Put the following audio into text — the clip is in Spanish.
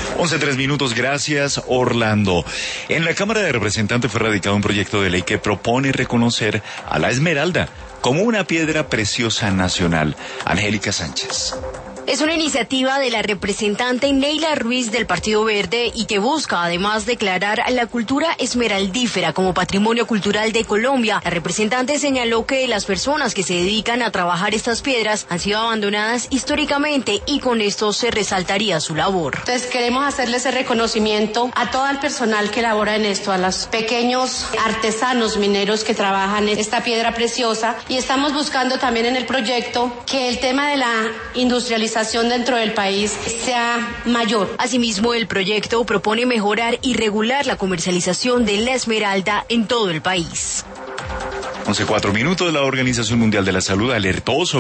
11:03, gracias Orlando. En la Cámara de Representantes fue radicado un proyecto de ley que propone reconocer a la esmeralda como una piedra preciosa nacional. Angélica Sánchez. Es una iniciativa de la representante Neila Ruiz del Partido Verde y que busca además declarar a la cultura esmeraldífera como patrimonio cultural de Colombia. La representante señaló que las personas que se dedican a trabajar estas piedras han sido abandonadas históricamente y con esto se resaltaría su labor. Entonces queremos hacerle ese reconocimiento a todo el personal que labora en esto, a los pequeños artesanos mineros que trabajan en esta piedra preciosa, y estamos buscando también en el proyecto que el tema de la industrialización dentro del país sea mayor. Asimismo, el proyecto propone mejorar y regular la comercialización de la esmeralda en todo el país. 11:04, la Organización Mundial de la Salud alertó sobre